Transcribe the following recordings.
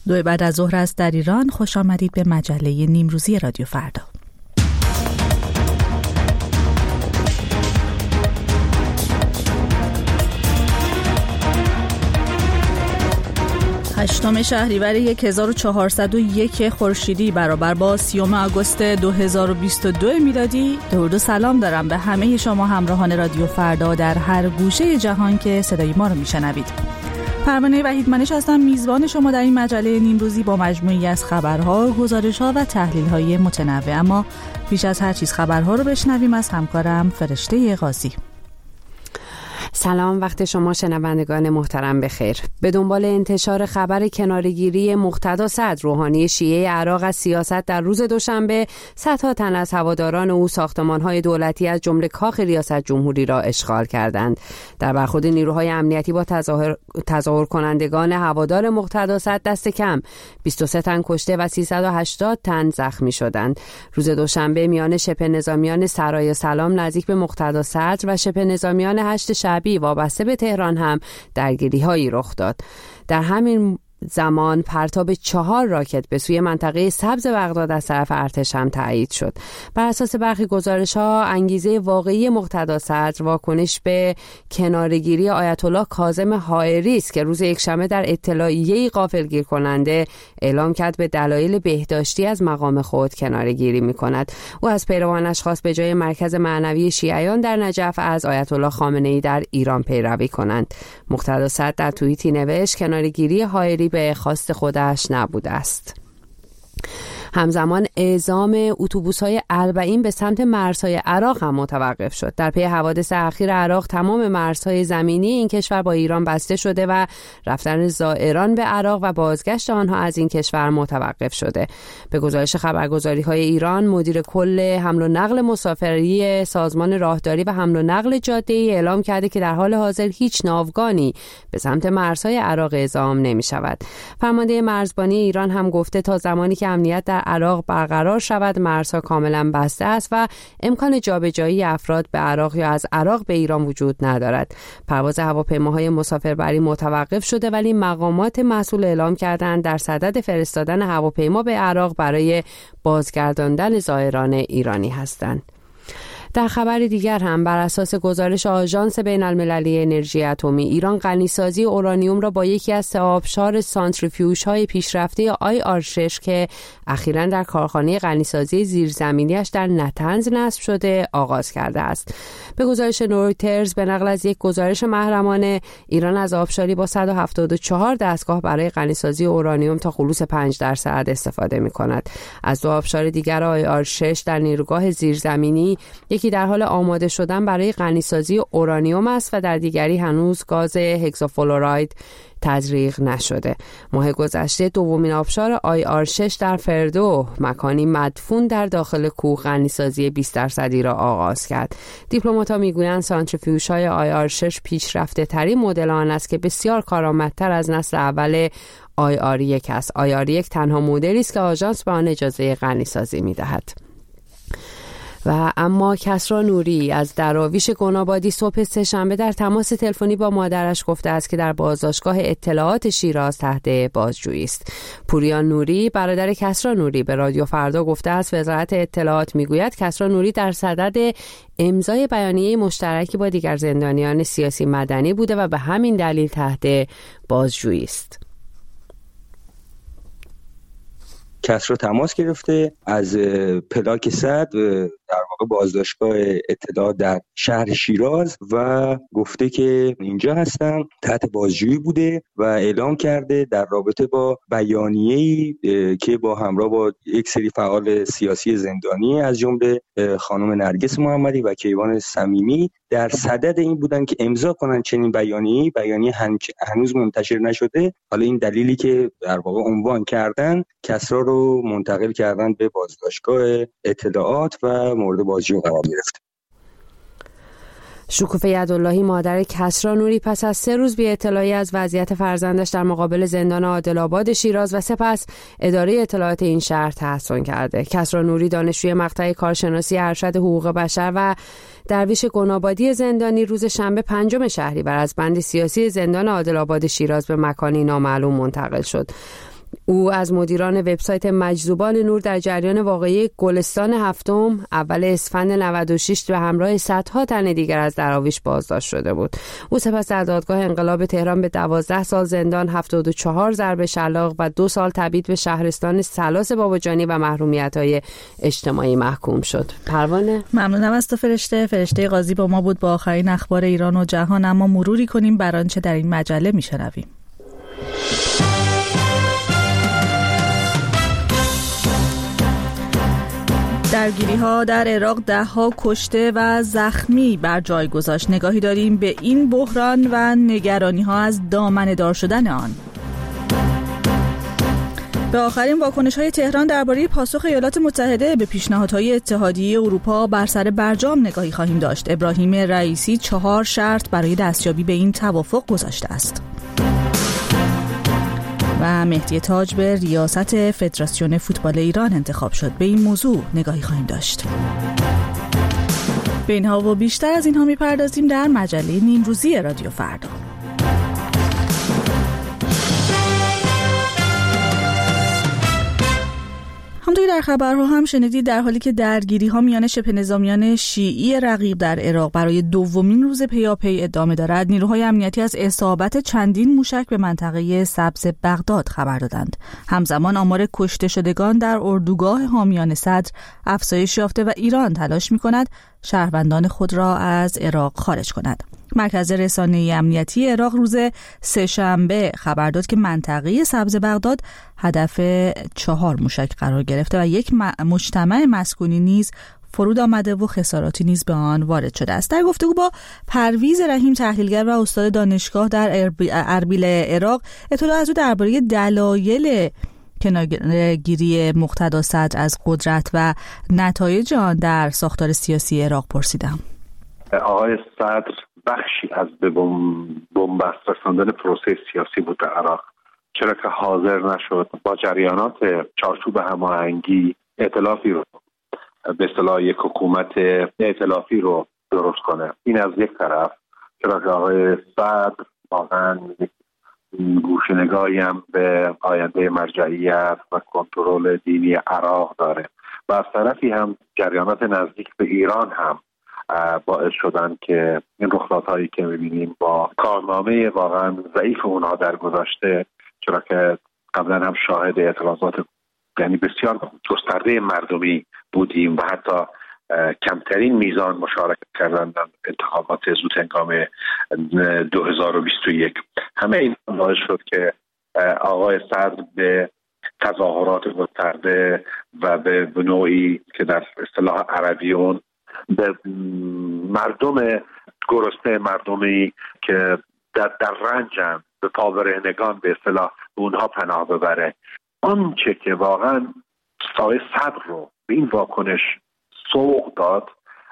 2 بعد از ظهر است در ایران. خوش آمدید به مجله نیمروزی رادیو فردا. هشتم شهریور 1401 خورشیدی برابر با 30 آگوست 2022 میلادی. درود و سلام دارم به همه شما همراهان رادیو فردا در هر گوشه جهان که صدای ما رو میشنوید. پروانه وحیدمنش هستم، میزبان شما در این مجله نیمروزی با مجموعی از خبرها، گزارش‌ها و تحلیل‌های متنوع. اما پیش از هر چیز خبرها رو بشنویم از همکارم فرشته قاضی. سلام، وقت شما شنوندگان محترم بخیر. به دنبال انتشار خبر کناره‌گیری مقتدا صدر روحانی شیعه عراق از سیاست در روز دوشنبه، صدها تن از هواداران او ساختمان‌های دولتی از جمله کاخ ریاست جمهوری را اشغال کردند. در برخورد نیروهای امنیتی با تظاهر کنندگان هوادار مقتدا صدر دست کم 23 تن کشته و 380 تن زخمی شدند. روز دوشنبه میان شبه نظامیان سرای سلام نزدیک به مقتدا صدر و شبه نظامیان هشت شعبی وابسته به تهران هم درگیری‌هایی رخ داد. در همین زمان پرتاب 4 راکت به سوی منطقه سبز بغداد از طرف ارتش هم تایید شد. بر اساس برخی گزارش‌ها انگیزه واقعی مقتدا صدر واکنش به کناره‌گیری آیت الله کاظم حائری است که روز یکشنبه در اطلاعیه‌ای غافلگیر کننده اعلام کرد به دلایل بهداشتی از مقام خود کناره‌گیری می‌کند. او از پیروانش خواست به جای مرکز معنوی شیعیان در نجف از آیت الله خامنه‌ای در ایران پیروی کنند. مقتدا صدر در توییتی نوشت کناره‌گیری حائری به خواست خودش نبوده است. همزمان اعزام اتوبوس‌های اربعین به سمت مرزهای عراق هم متوقف شد. در پی حوادث اخیر عراق تمام مرزهای زمینی این کشور با ایران بسته شده و رفتن زائران به عراق و بازگشت آنها از این کشور متوقف شده. به گزارش خبرگزاری‌های ایران، مدیر کل حمل و نقل مسافری سازمان راهداری و حمل و نقل جاده‌ای اعلام کرده که در حال حاضر هیچ ناوگانی به سمت مرزهای عراق اعزام نمی‌شود. فرمانده مرزبانی ایران هم گفته تا زمانی که امنیت در عراق برقرار شود مرزها کاملا بسته است و امکان جابجایی افراد به عراق یا از عراق به ایران وجود ندارد. پرواز هواپیماهای مسافربری متوقف شده ولی مقامات مسئول اعلام کردند در صدد فرستادن هواپیما به عراق برای بازگرداندن زائران ایرانی هستند. در خبر دیگر هم بر اساس گزارش آژانس بین‌المللی انرژی اتمی، ایران غنیسازی اورانیوم را با یکی از 3 آبشار سانتریفیوژهای پیشرفته IR6 که اخیراً در کارخانه غنیسازی زیرزمینیش در نطنز نصب شده آغاز کرده است. به گزارش رویترز به نقل از یک گزارش محرمانه، ایران از آبشاری با 174 دستگاه برای غنیسازی اورانیوم تا خلوص 5% استفاده می‌کند. از 2 آبشار دیگر IR6 در نیروگاه زیرزمینی، یکی در حال آماده شدن برای غنیسازی اورانیوم است و در دیگری هنوز گاز هگزافلوراید تزریق نشده. ماه گذشته دومین آبشار IR6 در فردو، مکانی مدفون در داخل کوه، غنیسازی 20% را آغاز کرد. دیپلمات‌ها میگویند سانتریفیوژهای IR6 پیشرفته ترین مدل آن است که بسیار کارآمدتر از نسل اول IR1 است. IR1 تنها مدلی است که آژانس به آن اجازه غنیسازی می‌دهد. و اما کسری نوری از دراویش گنابادی صبح سه‌شنبه در تماس تلفنی با مادرش گفته است که در بازداشتگاه اطلاعات شیراز تحت بازجویی است. پوریا نوری برادر کسری نوری به رادیو فردا گفته است وزارت اطلاعات میگوید کسری نوری در صدد امضای بیانیه مشترکی با دیگر زندانیان سیاسی مدنی بوده و به همین دلیل تحت بازجویی است. کسری تماس گرفته از پلاک صد در واقع بازداشتگاه اطلاعات در شهر شیراز و گفته که اینجا هستم، تحت بازجویی بوده و اعلام کرده در رابطه با بیانیه‌ای که با همراه با یک سری فعال سیاسی زندانی از جمله خانم نرگس محمدی و کیوان صمیمی در صدد این بودن که امضا کنن چنین بیانیه هنوز منتشر نشده. حالا این دلیلی که در واقع عنوان کردن کسری رو منتقل کردن به بازداشتگاه اطلاعات و مورد بازجویی قرار گرفت. شکوفه یداللهی مادر کسری نوری پس از 3 روز بی اطلاعی از وضعیت فرزندش در مقابل زندان عادل‌آباد شیراز و سپس اداره اطلاعات این شهر تحسن کرده. کسری نوری دانشجوی مقطع کارشناسی ارشد حقوق بشر و درویش گنابادی زندانی روز شنبه 5 شهریور از بند سیاسی زندان عادل‌آباد شیراز به مکانی نامعلوم منتقل شد. او از مدیران وبسایت مجذوبان نور در جریان واقعه گلستان هفتم اول اسفند 96 به همراه صدها تن دیگر از دراویش بازداشت شده بود. او سپس در دادگاه انقلاب تهران به 12 سال زندان، 74 ضرب شلاق و 2 سال تبعید به شهرستان سلاس باباجانی و محرومیت‌های اجتماعی محکوم شد. پروانه، ممنونم از تو فرشته قاضی با ما بود با آخرین اخبار ایران و جهان. اما مروری کنیم بر آنچه در این مجله میشنویم. درگیری‌ها در عراق 10 کشته و زخمی بر جای گذاشت. نگاهی داریم به این بحران و نگرانی‌ها از دامنه‌دار شدن آن. به آخرین واکنش‌های تهران درباره پاسخ ایالات متحده به پیشنهادهای اتحادیه اروپا بر سر برجام نگاهی خواهیم داشت. ابراهیم رئیسی 4 شرط برای دستیابی به این توافق گذاشته است. و مهدی تاج به ریاست فدراسیون فوتبال ایران انتخاب شد. به این موضوع نگاهی خواهیم داشت. به اینها و بیشتر از اینها میپردازیم در مجله نیمروزی رادیو فردا. همونطور در خبرها هم شنیدید، در حالی که درگیری‌ها میان شبه نظامیان شیعی رقیب در عراق برای دومین روز پیاپی ادامه دارد، نیروهای امنیتی از اصابت چندین موشک به منطقه سبز بغداد خبر دادند. همزمان آمار کشته شدگان در اردوگاه حامیان صدر افزایش یافته و ایران تلاش می‌کند شهروندان خود را از عراق خارج کند. مرکز رسانه‌ای امنیتی عراق روز سه‌شنبه خبر داد که منطقه سبز بغداد هدف 4 موشک قرار گرفته و یک مجتمع مسکونی نیز فرود آمده و خساراتی نیز به آن وارد شده است. در گفتگو با پرویز رحیم، تحلیلگر و استاد دانشگاه در اربیل عراق، اطلاع از او درباره دلایل کنارگیری مقتدا صدر از قدرت و نتایج آن در ساختار سیاسی عراق پرسیدم. آقای صدر بخشی از به بنبست رساندن پروسه سیاسی بود در عراق، چرا که حاضر نشد با جریانات چارچوب هماهنگی ائتلافی رو به اصطلاح یک حکومت ائتلافی رو درست کنه. این از یک طرف، چرا که آقای صدر واقعا گوشه‌نگاهی هم به آینده مرجعیت و کنترل دینی عراق داره و از طرفی هم جریانات نزدیک به ایران هم باعث شدن که این رخدادهایی که می‌بینیم با کارنامه واقعا ضعیف اونها در گذشته، چرا که قبلا هم شاهد اعتراضات یعنی بسیار گسترده مردمی بودیم و حتی کمترین میزان مشارکت کردن در انتخابات زودهنگام 2021. همه این باعث شد که آقای صدر به تظاهرات گسترده و به نوعی که در اصطلاح عربیون به مردم گرسنه، مردمی که در رنجن، به پابرهنگان به اصطلاح اونها پناه ببره. آنچه که واقعا آقای صدر رو به این واکنش سوق داد،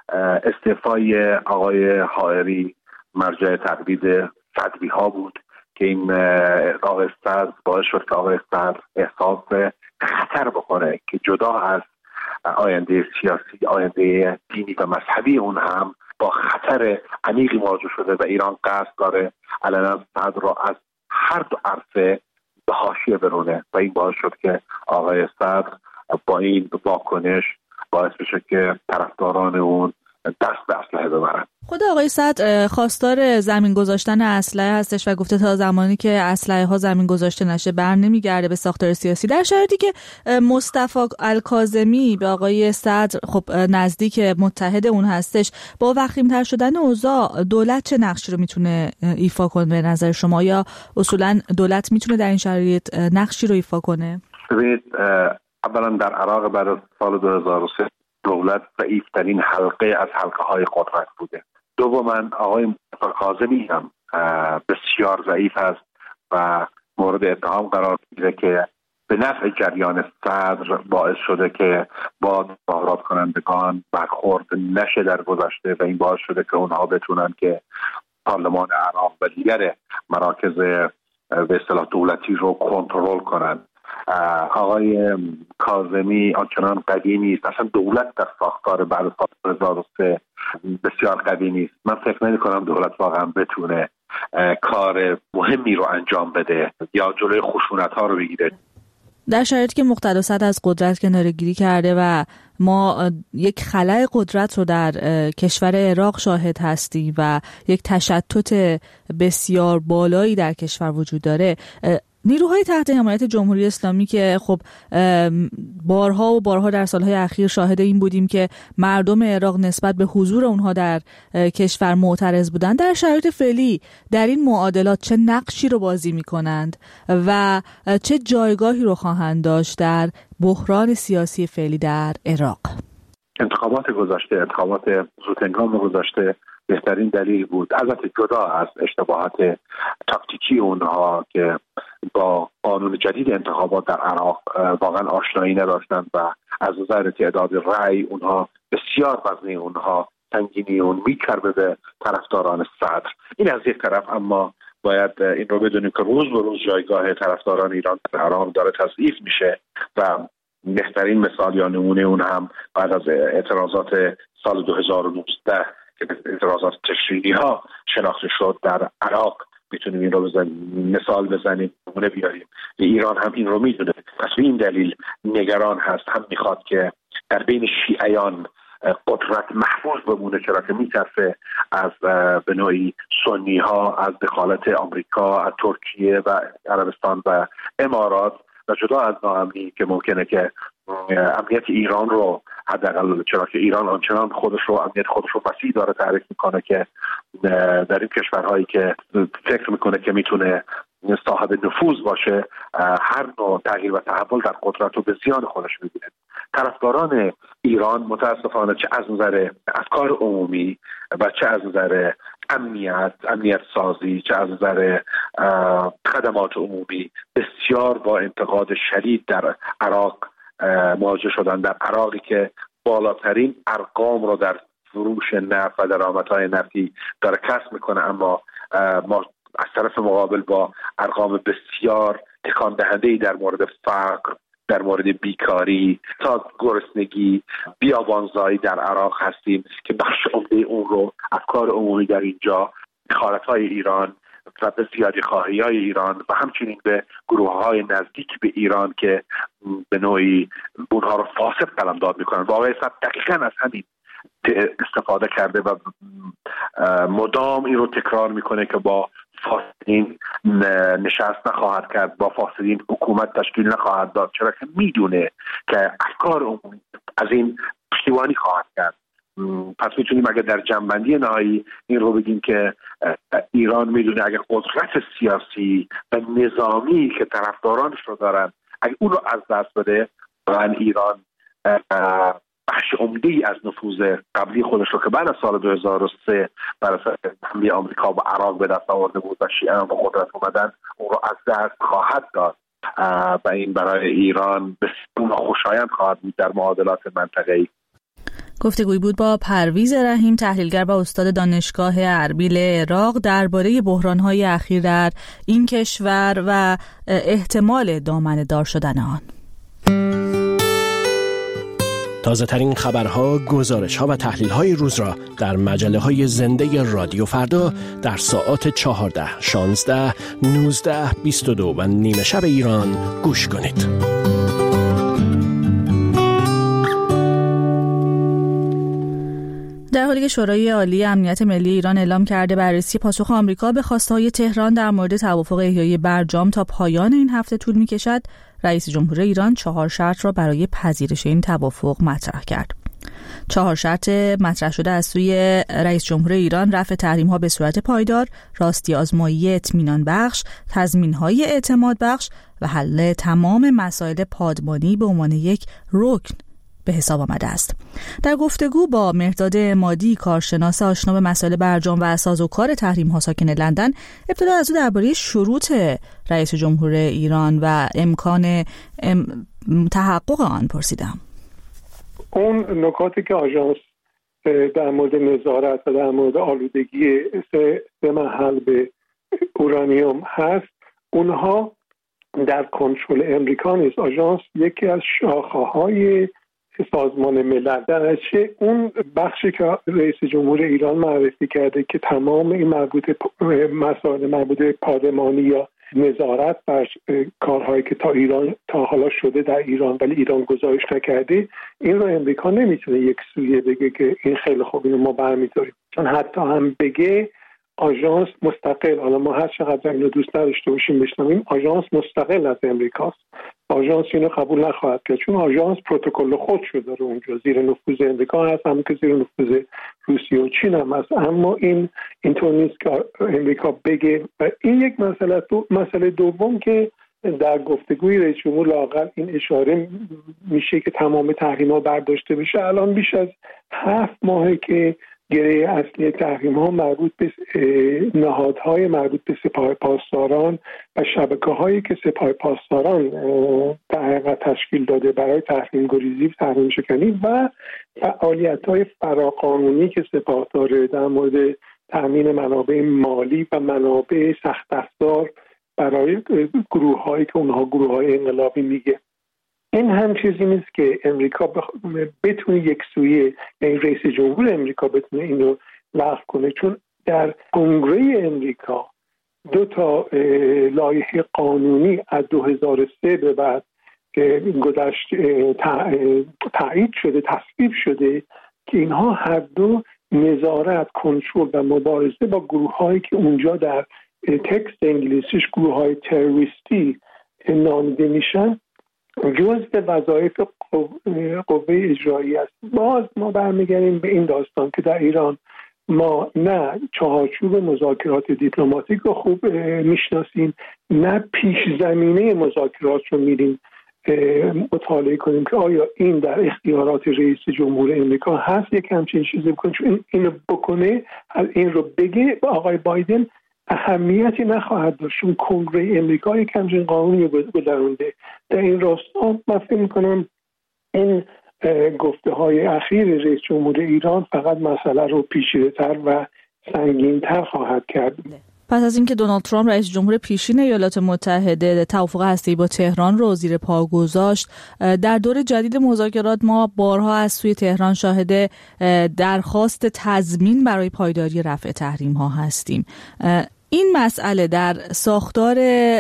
استعفای آقای حائری مرجع تقلید صدری ها بود که این آقای صدر باعث شد که آقای صدر احساس خطر بکنه که جدا از آینده سیاسی، آینده دینی و مذهبی اون هم با خطر عمیقی مواجه شده و ایران قصد داره علنا صدر را از هر دو عرصه به حاشیه برونه و این باعث شد که آقای صدر با این واکنش باعث بشه که طرفداران اون دست به اسلحه ببرن. خود آقای صدر خواستار زمین گذاشتن اسلحه هستش و گفته تا زمانی که اسلحه ها زمین گذاشته نشه بر نمیگرده به ساختار سیاسی، در شرایطی که مصطفی الکاظمی به آقای صدر خب نزدیک متحد اون هستش. با وخیم‌تر شدن اوضاع دولت چه نقشی رو میتونه ایفا کنه به نظر شما، یا اصولا دولت میتونه در این شرایط نقشی رو ایفا کنه؟ ببینید، اولا در عراق بعد از سال 2003 دولت ضعیف‌ترین حلقه از حلقه‌های قدرت بوده. دوما آقای کاظمی هم بسیار ضعیف است و مورد اتهام قرار می‌گیره که به نفع جریان صدر باعث شده که با تظاهرات کنندگان برخورد نشه در گذشته و این باعث شده که اونها بتونن که پارلمان عراق و دیگر مراکز به اصطلاح دولتی رو کنترل کنن. آقای کاظمی آنچنان قوی نیست، اصلا دولت در ساختار بعد از سال 2003 بسیار قوی نیست. من فکر نمی کنم دولت واقعا بتونه کار مهمی رو انجام بده یا جلوی خشونت ها رو بگیره. در شرایطی که مقتدا صدر از قدرت کناره‌گیری کرده و ما یک خلأ قدرت رو در کشور عراق شاهد هستیم و یک تشتت بسیار بالایی در کشور وجود داره، نیروهای تحت حمایت جمهوری اسلامی که خب بارها در سالهای اخیر شاهد این بودیم که مردم عراق نسبت به حضور اونها در کشور معترض بودند، در شرایط فعلی در این معادلات چه نقشی رو بازی می‌کنند و چه جایگاهی رو خواهند داشت در بحران سیاسی فعلی در عراق؟ انتخابات زودهنگام گذشته بهترین دلیل بود، البته جدا از اشتباهات تاکتیکی اونها که با قانون جدید انتخابات در عراق واقعا آشنایی نداشتند و از نظر تعداد رأی اونها بسیار وزنی اونها سنگینی اون میکرده به طرفداران صدر. این از یک طرف، اما باید این رو بدونیم که روز به روز جایگاه طرفداران ایران در عراق داره تضعیف میشه و بهترین مثال یا نمونه اون هم بعد از اعتراضات سال 2019 که اعتراضات تشریعی ها شناخته شد در عراق، میتونیم این رو مثال بزنیم، نمونه بیاریم. ایران هم این رو میدونه، پس به این دلیل نگران هست، هم میخواد که در بین شیعیان قدرت محفوظ بمونه، چرا که میترسه از به نوعی سنی ها، از دخالت آمریکا، از ترکیه و عربستان و امارات، و جدا از ناامنی که ممکنه که امنیت ایران رو حداقل، چرا که ایران آنچنان امنیت خودش رو وسیع داره تعریف میکنه که در این کشورهایی که فکر میکنه که میتونه صاحب نفوذ باشه، هر نوع تغییر و تحول در قدرت رو به زیان خودش میبینه. طرفداران ایران متاسفانه چه از نظر افکار عمومی و چه از نظر امنیت سازی، چه از نظر خدمات عمومی بسیار با انتقاد شدید در عراق مواجه شدن، در عراقی که بالاترین ارقام رو در فروش نفت و درآمدهای نفتی داره کسب میکنه، اما ما از طرف مقابل با ارقام بسیار تکان دهنده‌ای در مورد فقر، در مورد بیکاری تا گرسنگی، بیابانزایی در عراق هستیم که بخش عمده اون رو افکار عمومی در اینجا، دخالت‌های ایران و به زیادی خواهی‌های ایران و همچنین به گروه‌های نزدیک به ایران که به نوعی اونها رو فاسد قلمداد می‌کنن. واقعا دقیقاً از همین استفاده کرده و مدام این رو تکرار میکنه که با فاسدین نشست نخواهد کرد، با فاسدین حکومت تشکیل نخواهد داد، چرا که میدونه که افکار عمومی از این پشتیبانی خواهد کرد. پس میتونیم اگر در جنبندی نهایی این رو بگیم که ایران میدونه اگر قدرت سیاسی و نظامی که طرفدارانش رو دارن اگر اون رو از دست بده، واقعا ایران بخش عمده‌ای از نفوذ قبلی خودش رو که بعد از سال 2003 بر اثر حمله آمریکا به عراق به دست آورده بود و شیعیان به قدرت اومدن، اون رو از دست خواهد داد و این برای ایران بسیار خوشایند خواهد بود در معادلات منطقه‌ای. گفتگویی بود با پرویز رحیم، تحلیلگر و استاد دانشگاه اربیل عراق، درباره بحران‌های اخیر در این کشور و احتمال دامنه‌دار شدن آن. تازه ترین خبرها، گزارش‌ها و تحلیل‌های روز را در مجله‌های زنده رادیو فردا در ساعات 14، 16، 19، 22 و نیمه شب ایران گوش کنید. در حالی که شورای عالی امنیت ملی ایران اعلام کرده بررسی پاسخ آمریکا به خواسته‌های تهران در مورد توافق احیای برجام تا پایان این هفته طول می‌کشد، رئیس جمهور ایران 4 شرط را برای پذیرش این توافق مطرح کرد. 4 شرط مطرح شده از سوی رئیس جمهور ایران: رفع تحریم‌ها به صورت پایدار، راستی آزمایی اطمینان بخش، تضمین‌های اعتماد بخش و حل تمام مسائل پادمانی به عنوان یک رکن به حساب آمده است. در گفتگو با مهرداد عمادی، کارشناس آشنا به مسائل برجام و سازوکار تحریم‌ها ساکن لندن، ابتدا از او درباره شروط رئیس جمهور ایران و امکان تحقق آن پرسیدم. اون نکاتی که آژانس در مورد نظارت و در مورد آلودگی سه محل به اورانیوم هست، اونها در کنترل امریکا نیست. آژانس یکی از شاخه‌های سازمان ملل، در چه اون بخشی که رئیس جمهور ایران معرفی کرده که تمام این مسائل مربوط به پادمانی یا نظارت بر کارهایی که تا حالا شده در ایران ولی ایران گزارش نکرده، این رو امریکا نمیتونه یک سویه بگه که این خیلی خوب اینو ما برمی‌داریم، چون حتی هم بگه آژانس مستقل، حالا ما هر چقدر اینو دوست نداشته باشیم بشنویم، آژانس مستقل از امریکاست. آژانس اینو قبول نخواهد کرد چون آژانس پروتکل خودشو داره اونجا، زیر نفوذ امریکا هست، هم که زیر نفوذ روسیه و چین هم هست. اما اینطور نیست که امریکا بگه. و این یک مسئله دوم که در گفتگوی رئیس جمهور لااقل این اشاره میشه که تمام تحریم‌ها برداشته بشه. الان بیش از 7 ماهه که گره اصلی تحریم‌ها مربوط به نهادهای مربوط به سپاه پاسداران و شبکه‌هایی که سپاه پاسداران در حقیقت تشکیل داده برای تحریم گریزی و تحریم شکنی و فعالیت‌های فراقانونی که سپاه داره در مورد تامین منابع مالی و منابع سخت افزار برای گروه‌هایی که اونها گروه‌های انقلابی میگه. این هم چیزی نیست که امریکا بتونه یک سویه، یعنی رئیس جمهور امریکا بتونه این رو لغو کنه، چون در کنگره امریکا 2 تا لایحه قانونی از 2003 به بعد که گذشت تایید شده، تصویب شده که اینها هر دو نظارت، کنترل و مبارزه با گروه‌هایی که اونجا در تکست انگلیسیش گروه‌های تروریستی نامیده میشن جزء وظایف قوه اجرایی است. باز ما برمیگردیم به این داستان که در ایران ما نه چارچوب مذاکرات دیپلماتیک رو خوب میشناسیم، نه پیش زمینه مذاکرات رو میریم مطالعه کنیم که آیا این در اختیارات رئیس جمهور امریکا هست یک همچین چیزی بکنه. چون اینو بکنه، این رو بگه آقای بایدن اهمیتی نخواهد داشت، چون کنگره امریکا یک همچین قانونی گذرونده. در این راستا من فکر میکنم این گفته های اخیر رئیس جمهور ایران فقط مسئله رو پیچیده‌تر و سنگین‌تر خواهد کرد. پس از اینکه دونالد ترامپ رئیس جمهور پیشین ایالات متحده توافق هسته‌ای با تهران رو زیر پا گذاشت، در دور جدید مذاکرات ما بارها از سوی تهران شاهد درخواست تضمین برای پایداری رفع تحریم‌ها هستیم. این مسئله در ساختار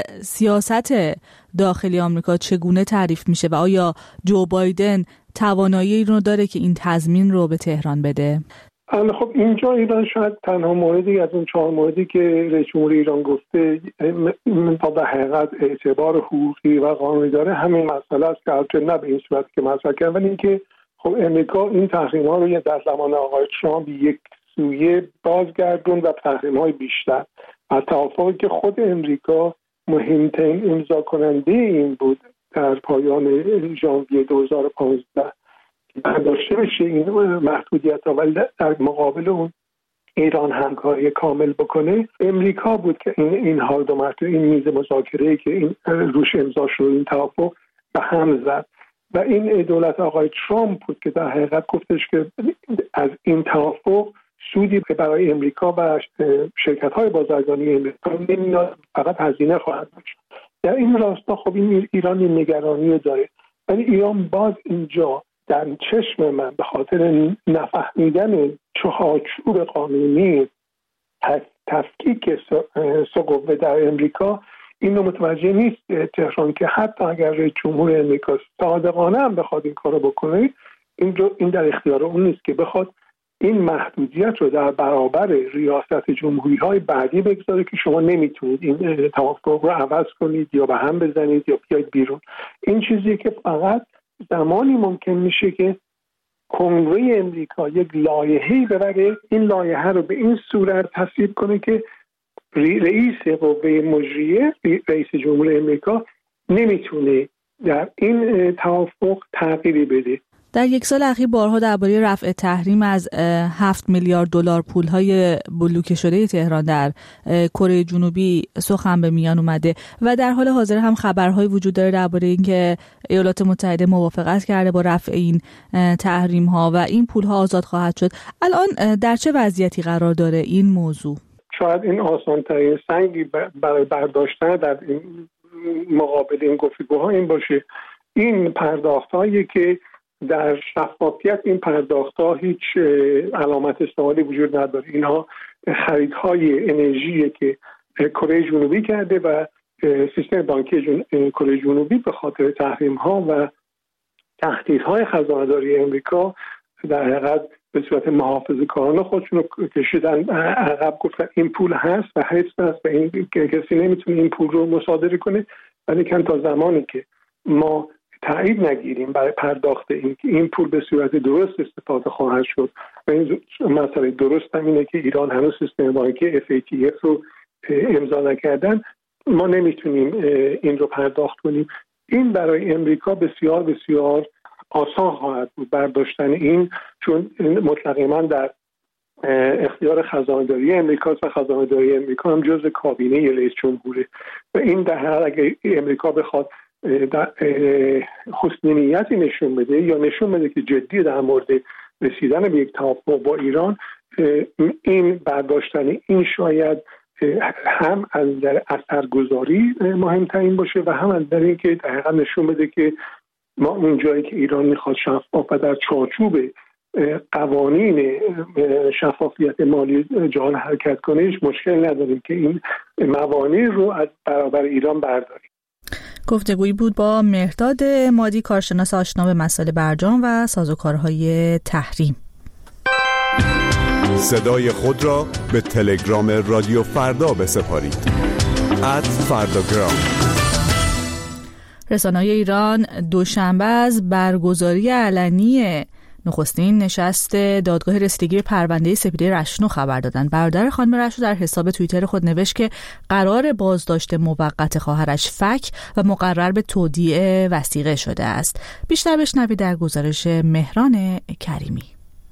سیاست داخلی آمریکا چگونه تعریف میشه و آیا جو بایدن توانایی رو داره که این تضمین رو به تهران بده؟ خب اینجا ایران شاید تنها موردی از اون 4 موردی که رئیس جمهور ایران گفته تا به حقیقت اعتبار حقوقی و قانونی داره همین مسئله است که البته نه به این صورت که مطرح کرد، ولی اینکه خب امریکا این تحریم‌ها رو در زمان آقای ترامپ یک سویه بازگردون و تحریم‌های بیشتر و توافقی که خود امریکا مهمترین امضا کننده این بود در پایان ژانویه 2015 برداشته بشه این محدودیت‌ها، ولی در مقابل اون ایران همکاری کامل بکنه. امریکا بود که اینها دو مرتبه این میز مذاکره‌ای که این روش امضا شد این توافق به هم زد و این دولت آقای ترامپ بود که در حقیقت گفتش که از این توافق سودی برای امریکا و شرکت‌های بازرگانی امریکا نمیاد، فقط هزینه خواهد داشت. در این راستا خب این ایران این نگرانی داره، ولی ایران باز اینجا در چشم من به خاطر نفهمیدن چارچوب قانونی تفکیک سقوط در امریکا این رو متوجه نیست تهران که حتی اگر رئیس جمهور امریکا صادقانه هم بخواد این کارو بکنه، این در اختیار اون نیست که بخواد این محدودیت رو در برابر ریاست جمهوری‌های بعدی بگذاره که شما نمیتونید این توافق رو عوض کنید یا به هم بزنید یا بیاید بیرون. این چیزی که فقط زمانی ممکن میشه که کنگره امریکا یک لایحه‌ای ببره، این لایحه رو به این صورت تصویب کنه که رئیس قوه مجریه، رئیس جمهور امریکا، نمیتونه در این توافق تغییری بده. در یک سال اخیر بارها درباره رفع تحریم از 7 میلیارد دلار پولهای بلوکه شده تهران در کره جنوبی سخن به میان اومده و در حال حاضر هم خبرهای وجود داره درباره اینکه ایالات متحده موافقت کرده با رفع این تحریم ها و این پولها آزاد خواهد شد. الان در چه وضعیتی قرار داره این موضوع؟ شاید این آسان‌ترین سنگی برای برداشتن در این مقابل این گفتگوها این باشه این پرداخت‌هایی که در شفافیت این پرداخت‌ها هیچ علامت سوالی وجود نداره. اینها خریدهای انرژی که کره جنوبی کرده و سیستم بانکی کره جنوبی به خاطر تحریم‌ها و تهدیدهای خزانه‌داری امریکا در حقیقت به صورت محافظه‌کارانه خودشون رو کشیدن عقب، گفتن این پول هست و حفظ هست و این کسی نمیتونه این پول رو مصادره کنه، ولی که تا زمانی که ما تایید نگیریم برای پرداخت این پول به صورت درست استفاده خواهد شد و این مسئله درست هم اینه که ایران هنوز سیستم بانکی FATF رو امضا نکردن، ما نمیتونیم این رو پرداخت کنیم. این برای امریکا بسیار بسیار آسان خواهد بود برداشتن این، چون مطلقاً در اختیار خزانه‌داری امریکاست و خزانه‌داری امریکا هم جزء کابینه رئیس جمهوره و این در حال اگه امریکا بخواد حسن نیتی نشون بده یا نشون بده که جدی در مورد رسیدن به یک توافق با ایران، این برداشتن این شاید هم از در اثرگذاری مهمترین باشه و هم از در این که در حقیقت نشون بده که ما اون جایی که ایران میخواد شفاف و در چارچوب قوانین شفافیت مالی جهان حرکت کنه هیچ مشکل نداریم که این موانع رو از برابر ایران برداریم. گفتگویی بود با مهرداد مادی، کارشناس آشنا به مسائل برجام و سازوکارهای تحریم. صدای خود را به تلگرام رادیو فردا بسپارید. @فرداگرام. رسانه‌های ایران دوشنبه از برگزاری علنی نخستین نشست دادگاه رسیدگی به پرونده سپیده رشنو خبر دادند. برادر خانم رشنو در حساب توییتر خود نوشت که قرار بازداشت موقت خواهرش فک و مقرر به تودیع وثیقه شده است. بیشتر بشنوید در گزارش مهران کریمی.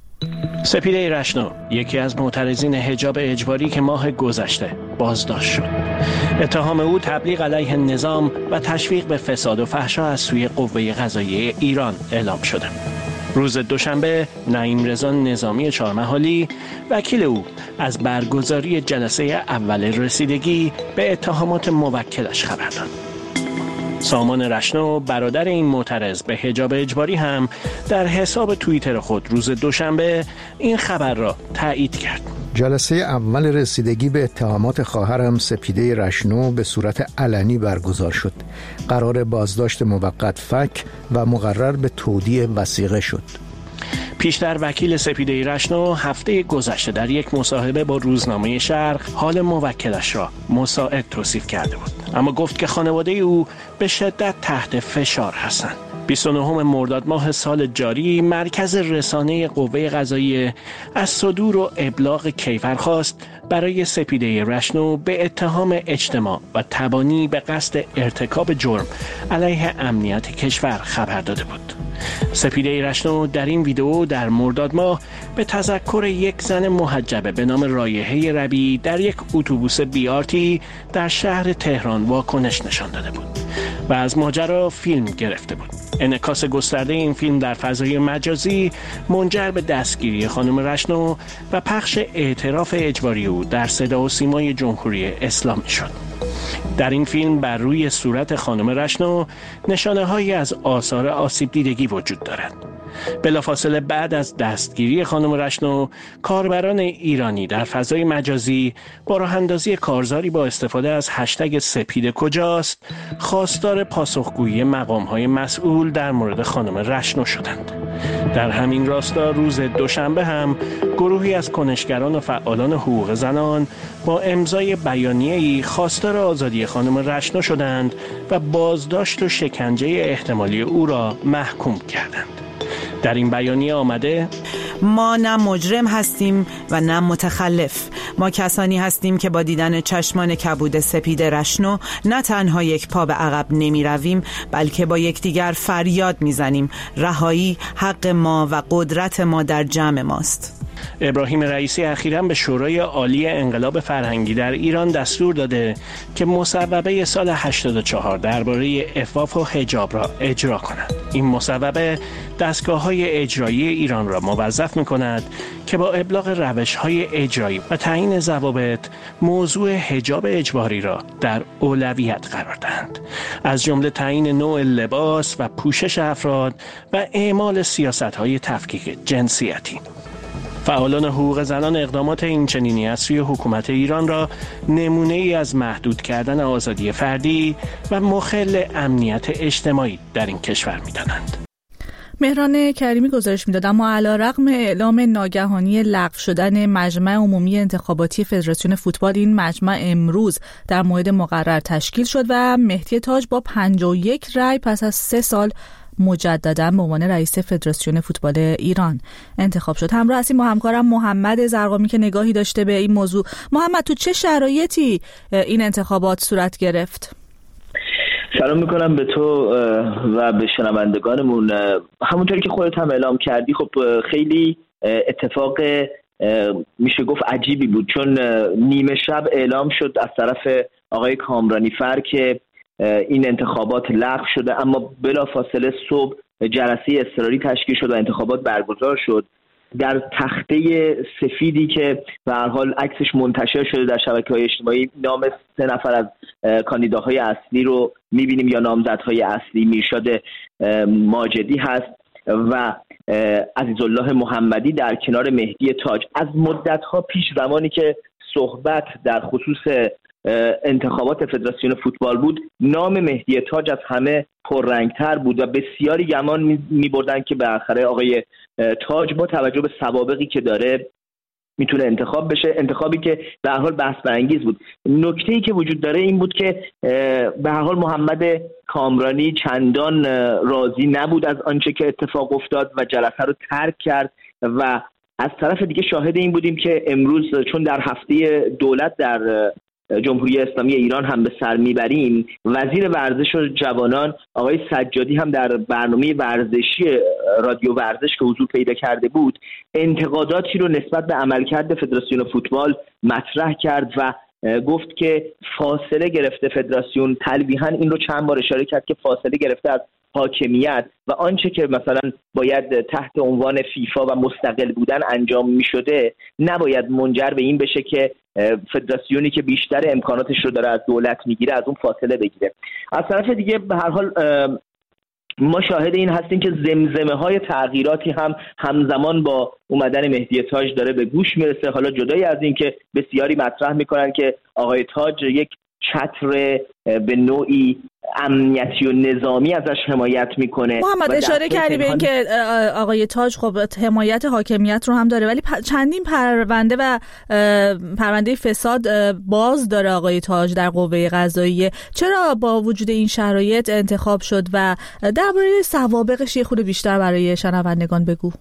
سپیده رشنو، یکی از معترضین حجاب اجباری که ماه گذشته بازداشت شد. اتهام او تبلیغ علیه نظام و تشویق به فساد و فحشا از سوی قوه قضاییه ایران اعلام شده. روز دوشنبه نعیم رضا نظامی چهارمحالی، وکیل او، از برگزاری جلسه اول رسیدگی به اتهامات موکلش خبر داد. سامان رشنو، برادر این معترض به حجاب اجباری، هم در حساب توییتر خود روز دوشنبه این خبر را تایید کرد. جلسه اول رسیدگی به اتهامات خواهرم سپیده رشنو به صورت علنی برگزار شد. قرار بازداشت موقت فک و مقرر به تودیع وثیقه شد. پیشتر وکیل سپیده رشنو هفته گذشته در یک مصاحبه با روزنامه شرق حال موکلش را مساعد توصیف کرده بود، اما گفت که خانواده او به شدت تحت فشار هستند. 29 مرداد ماه سال جاری مرکز رسانه قوه قضاییه از صدور و ابلاغ کیفر خواست برای سپیده رشنو به اتهام اجتماع و تبانی به قصد ارتکاب جرم علیه امنیت کشور خبر داده بود. سپیده رشنو در این ویدئو در مرداد ماه به تذکر یک زن محجبه به نام رایحه ربیعی در یک اتوبوس BRT در شهر تهران واکنش نشان داده بود و از ماجرا فیلم گرفته بود. انعکاس گسترده این فیلم در فضای مجازی منجر به دستگیری خانم رشنو و پخش اعتراف اجباری او در صدا و سیمای جمهوری اسلامی شد. در این فیلم بر روی صورت خانم رشنو نشانه‌هایی از آثار آسیب دیدگی وجود دارد. بلافاصله بعد از دستگیری خانم رشنو، کاربران ایرانی در فضای مجازی با راه‌اندازی کارزاری با استفاده از هشتگ سپیده کجاست خواستار پاسخگویی مقام‌های مسئول در مورد خانم رشنو شدند. در همین راستا روز دوشنبه هم گروهی از کنشگران و فعالان حقوق زنان با امضای بیانیه‌ای خواستار آزادی خانم رشنو شدند و بازداشت و شکنجه احتمالی او را محکوم کردند. در این بیانیه آمده: ما نه مجرم هستیم و نه متخلف. ما کسانی هستیم که با دیدن چشمان کبود سپیده رشنو نه تنها یک پا به عقب نمی رویم، بلکه با یکدیگر فریاد می زنیم رهایی حق ما و قدرت ما در جمع ماست. ابراهیم رئیسی اخیراً به شورای عالی انقلاب فرهنگی در ایران دستور داده که مصوبه سال 84 درباره عفاف و حجاب را اجرا کند. این مصوبه دستگاه‌های اجرایی ایران را موظف می‌کند که با ابلاغ روش‌های اجرایی و تعیین ضوابط موضوع حجاب اجباری را در اولویت قرار دهند، از جمله تعیین نوع لباس و پوشش افراد و اعمال سیاست‌های تفکیک جنسیتی. فعالان حقوق زنان اقدامات اینچنینی از سوی حکومت ایران را نمونه‌ای از محدود کردن آزادی فردی و مخل امنیت اجتماعی در این کشور می‌دانند. مهران کریمی گزارش میداد. اما علیرغم اعلام ناگهانی لغو شدن مجمع عمومی انتخاباتی فدراسیون فوتبال، این مجمع امروز در موعد مقرر تشکیل شد و مهدی تاج با 51 رأی پس از 3 سال مجددا به عنوان رئیس فدراسیون فوتبال ایران انتخاب شد. همراه هستیم با همکارم محمد زرقامی که نگاهی داشته به این موضوع. محمد، تو چه شرایطی این انتخابات صورت گرفت؟ سلام میکنم به تو و به شنوندگانمون. همونطوری که خودت هم اعلام کردی، خب خیلی اتفاق میشه گفت عجیبی بود، چون نیمه شب اعلام شد از طرف آقای کامرانی فر که این انتخابات لغو شده، اما بلافاصله صبح جلسه اضطراری تشکیل شد و انتخابات برگزار شد. در تخته سفیدی که به هر حال عکسش منتشر شده در شبکه‌های اجتماعی، نام 3 نفر از کاندیداهای اصلی رو می‌بینیم یا نامزدهای اصلی. میرشاد ماجدی هست و عزیزالله محمدی در کنار مهدی تاج. از مدت‌ها پیش، زمانی که صحبت در خصوص انتخابات فدراسیون فوتبال بود، نام مهدی تاج از همه پررنگتر بود و بسیاری گمان می‌بردن که بالاخره آقای تاج با توجه به سوابقی که داره میتونه انتخاب بشه، انتخابی که به هر حال بحث برانگیز بود. نکته‌ای که وجود داره این بود که به هر حال محمد کامرانی چندان راضی نبود از آنچه که اتفاق افتاد و جلسه رو ترک کرد و از طرف دیگه شاهد این بودیم که امروز، چون در هفته دولت در جمهوری اسلامی ایران هم به سر میبریم، وزیر ورزش و جوانان آقای سجادی هم در برنامه ورزشی رادیو ورزش که حضور پیدا کرده بود، انتقاداتی رو نسبت به عملکرد فدراسیون فوتبال مطرح کرد و گفت که فاصله گرفته فدراسیون. تلویحاً این رو چند بار اشاره کرد که فاصله گرفته از حاکمیت و آنچه که مثلا باید تحت عنوان فیفا و مستقل بودن انجام می شده نباید منجر به این بشه که فدراسیونی که بیشتر امکاناتش رو داره از دولت میگیره از اون فاصله بگیره. از طرف دیگه به هر حال ما شاهد این هستیم که زمزمه های تغییراتی هم همزمان با اومدن مهدی تاج داره به گوش میرسه. حالا جدای از این که بسیاری مطرح میکنن که آقای تاج یک چتر به نوعی امنیتی و نظامی ازش حمایت میکنه. محمد اشاره کردی به این که آقای تاج خب حمایت حاکمیت رو هم داره، ولی چندین پرونده و پرونده فساد باز داره آقای تاج در قوه قضاییه. چرا با وجود این شرایط انتخاب شد و درباره سوابقش یه خورده بیشتر برای شنوندگان بگو؟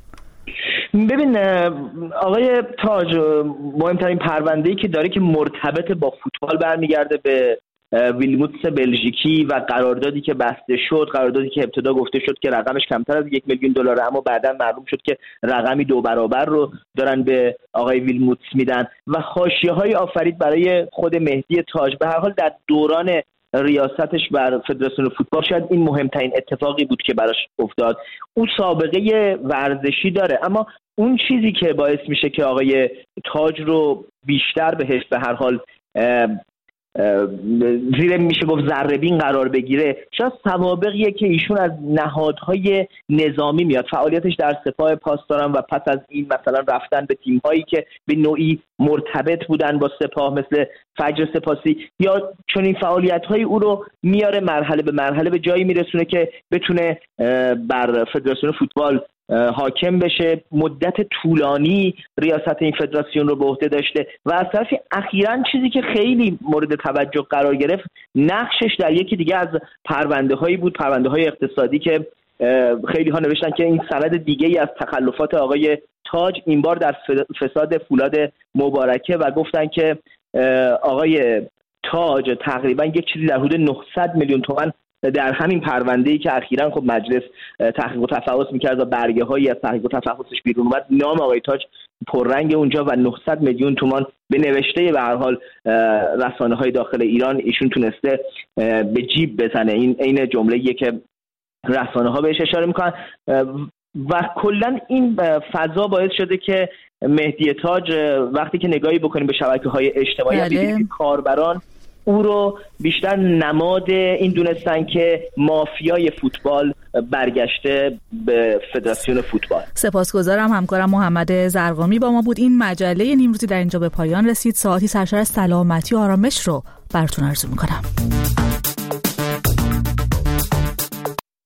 ببین، آقای تاج مهمترین پرونده‌ای که داره که مرتبط با فوتبال برمیگرده به ویلموتس بلژیکی و قراردادی که بسته شد، قراردادی که ابتدا گفته شد که رقمش کمتر از $1,000,000 اما بعدا معلوم شد که رقمی 2 برابر رو دارن به آقای ویلموتس میدن و حاشیه‌های آفرید برای خود مهدی تاج. به هر حال در دوران ریاستش بر فدراسیون فوتبال شاید این مهمترین اتفاقی بود که براش افتاد. او سابقه ورزشی داره، اما اون چیزی که باعث میشه که آقای تاج رو بیشتر بهش به هر حال زیر میشه گفت ذره‌بین قرار بگیره، شاید سوابقیه که ایشون از نهادهای نظامی میاد. فعالیتش در سپاه پاسداران و پس از این مثلا رفتن به تیم‌هایی که به نوعی مرتبط بودن با سپاه مثل فجر سپاسی، یا چون این فعالیت‌های او رو میاره مرحله به مرحله به جایی میرسونه که بتونه بر فدراسیون فوتبال حاکم بشه. مدت طولانی ریاست این فدراسیون رو به عهده داشته و از طرفی اخیراً چیزی که خیلی مورد توجه قرار گرفت، نقشش در یکی دیگه از پرونده‌هایی بود، پرونده‌های اقتصادی که خیلی ها نوشتن که این سند دیگه‌ای از تخلفات آقای تاج این بار در فساد فولاد مبارکه و گفتن که آقای تاج تقریباً یک چیزی در حدود 900 میلیون تومان در همین پرونده‌ای که اخیراً خب مجلس تحقیق و تفحص می‌کرد و برگه‌هایی از تحقیق و تفحصش بیرون اومد، نام آقای تاج پررنگ اونجا و 900 میلیون تومان به نوشته به هر حال رسانه‌های داخل ایران ایشون تونسته به جیب بزنه. این عین جمله‌ایه که رسانه‌ها بهش اشاره می‌کنن و کلاً این فضا باعث شده که مهدی تاج وقتی که نگاهی بکنیم به شبکه‌های اجتماعی ببینیم که کاربران او رو بیشتر نماد این دونستن که مافیای فوتبال برگشته به فدراسیون فوتبال. سپاسگزارم. همکارم محمد زرقامی با ما بود. این مجله نیمروزی در اینجا به پایان رسید. ساعتی سرشار از سلامتی و آرامش رو براتون آرزو میکنم.